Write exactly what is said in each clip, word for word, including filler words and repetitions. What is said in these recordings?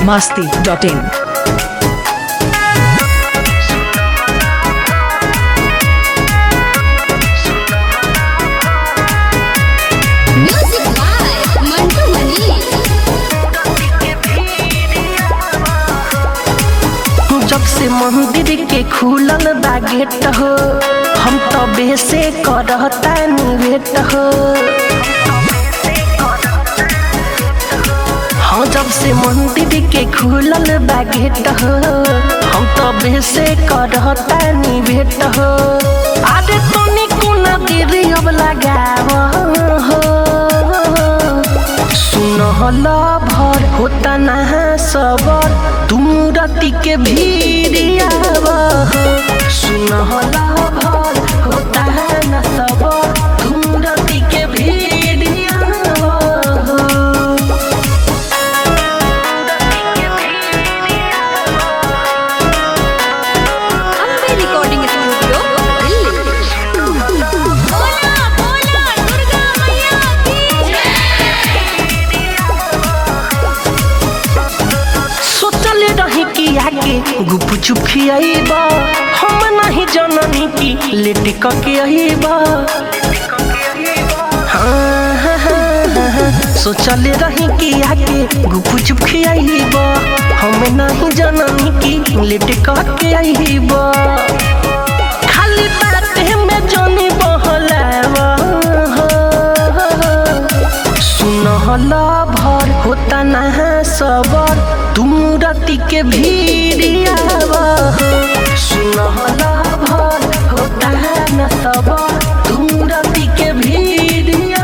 masti dot in. Music by Mantu Mani. जब से मंदिर के खुलल बा गेट हो हम तबे से करता निवेट हो। हाँ जब से मंदिर के खुलल बा गेट हो हम तबे से करता निवेट हो। अरे तनी कोना देरी अब लगाव हो सुनहला भर होता ना सबर तुम राती के भीड़िया सुनहला भर होता है ना सबर तुम राती के भीड़िया। Ambe Recording Studio, Delhi. Bola bola Durga Maiya ki सोचले रही कि आके गुप चुप खियाइबा हम नहीं जननी की लेट कके आइबा। हाँ, हाँ, हाँ, हाँ, सोचले रही कि आके गुप चुप खियाइबा हम नहीं जननी की लेट कके आइबा। खाली बातें में जोनी बहलावा सुनहला भर होता ना सबर तुम राती के भीड़िया सुनहला भर होता है ना सबर तुम राती के भीड़िया।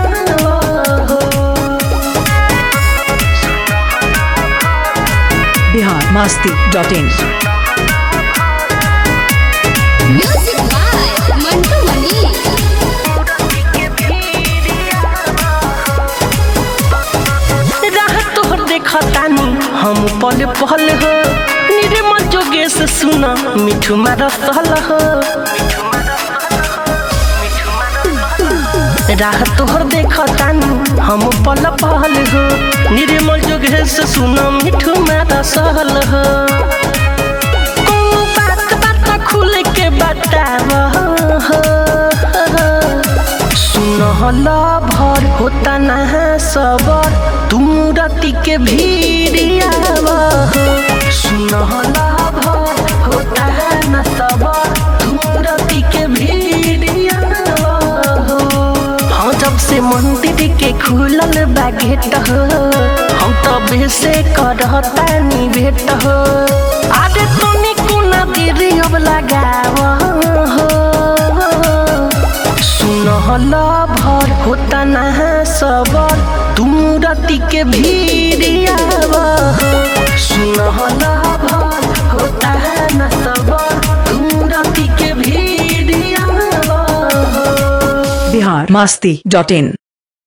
Bihar masti dot in. Music by Mantu Mani. राह तोहर देखतानी हम पल पल हो निर्मल जोगेश सुना मिठू मारा सहल हो। राह तोहर देखतानी हम पल पल हो निर्मल जोगेश सुना मिठू मारा सहल हो। कोनो बात बात खुल के बताव हो सुनहला भर होता ना सबर तुम राती के भीड़िया सुनहला भर होता है ना सबर तुम राती के भीड़िया। हाँ जब से मंदिर के खुलल बा गेट हो हम तबे से करता निवेट हो। अरे तनी कोना देरी अब लगाव हो सुनहला भर होता ना सबर तुम राती के भीड़िया सुनहला भर होता है ना सबर तुम राती के भीड़िया। Bihar masti dot in.